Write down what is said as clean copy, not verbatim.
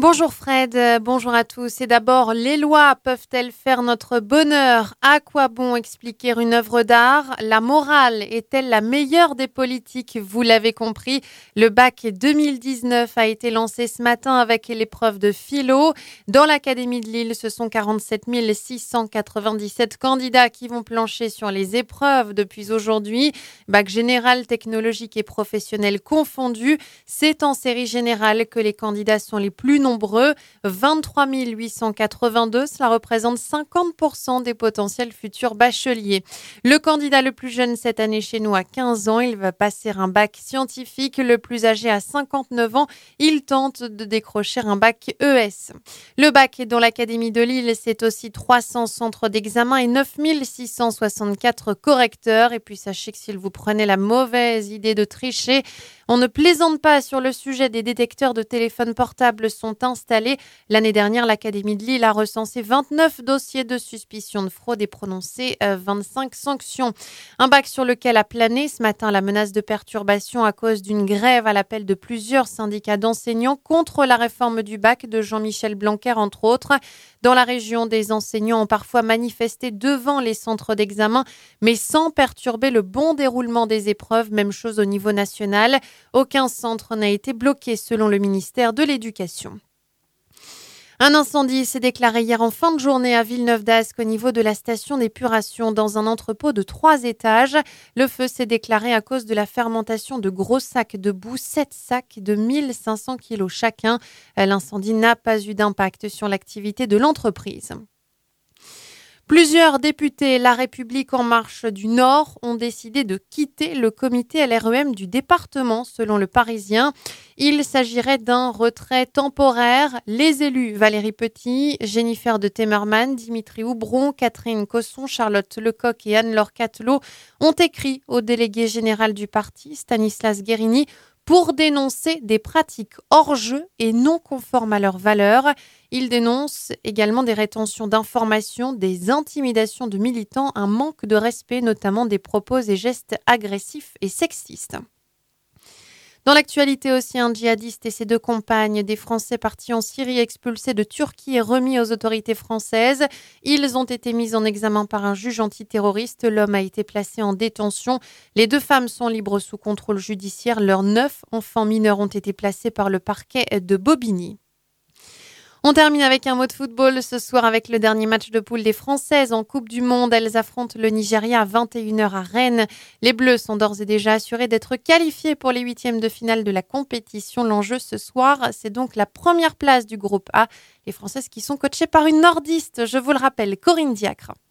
Bonjour Fred, bonjour à tous. Et d'abord, les lois peuvent-elles faire notre bonheur? À quoi bon expliquer une œuvre d'art? La morale est-elle la meilleure des politiques? Vous l'avez compris, le bac 2019 a été lancé ce matin avec l'épreuve de philo. Dans l'Académie de Lille, ce sont 47 697 candidats qui vont plancher sur les épreuves depuis aujourd'hui. Bac général, technologique et professionnel confondus. C'est en série générale que les candidats sont les plus nombreux, 23 882, cela représente 50% des potentiels futurs bacheliers. Le candidat le plus jeune cette année chez nous a 15 ans, il va passer un bac scientifique, le plus âgé a 59 ans, il tente de décrocher un bac ES. Le bac dans l'Académie de Lille, c'est aussi 300 centres d'examen et 9 664 correcteurs. Et puis sachez que si vous prenez la mauvaise idée de tricher, on ne plaisante pas sur le sujet des détecteurs de téléphones portables sont installés. L'année dernière, l'Académie de Lille a recensé 29 dossiers de suspicion de fraude et prononcé 25 sanctions. Un bac sur lequel a plané ce matin la menace de perturbation à cause d'une grève à l'appel de plusieurs syndicats d'enseignants contre la réforme du bac de Jean-Michel Blanquer, entre autres. Dans la région, des enseignants ont parfois manifesté devant les centres d'examen, mais sans perturber le bon déroulement des épreuves. Même chose au niveau national. Aucun centre n'a été bloqué selon le ministère de l'Éducation. Un incendie s'est déclaré hier en fin de journée à Villeneuve-d'Ascq au niveau de la station d'épuration dans un entrepôt de 3 étages. Le feu s'est déclaré à cause de la fermentation de gros sacs de boue, 7 sacs de 1500 kilos chacun. L'incendie n'a pas eu d'impact sur l'activité de l'entreprise. Plusieurs députés La République En Marche du Nord ont décidé de quitter le comité LREM du département, selon le Parisien. Il s'agirait d'un retrait temporaire. Les élus Valérie Petit, Jennifer de Temerman, Dimitri Houbron, Catherine Cosson, Charlotte Lecoq et Anne-Laure Catelot ont écrit au délégué général du parti, Stanislas Guérini, pour dénoncer des pratiques hors jeu et non conformes à leurs valeurs. Ils dénoncent également des rétentions d'informations, des intimidations de militants, un manque de respect, notamment des propos et gestes agressifs et sexistes. Dans l'actualité aussi, un djihadiste et ses 2 compagnes des Français partis en Syrie expulsés de Turquie et remis aux autorités françaises. Ils ont été mis en examen par un juge antiterroriste. L'homme a été placé en détention. Les 2 femmes sont libres sous contrôle judiciaire. Leurs 9 enfants mineurs ont été placés par le parquet de Bobigny. On termine avec un mot de football ce soir avec le dernier match de poule des Françaises en Coupe du Monde. Elles affrontent le Nigeria à 21h à Rennes. Les Bleus sont d'ores et déjà assurés d'être qualifiés pour les 8e de finale de la compétition. L'enjeu ce soir, c'est donc la première place du groupe A. Les Françaises qui sont coachées par une nordiste, je vous le rappelle, Corinne Diacre.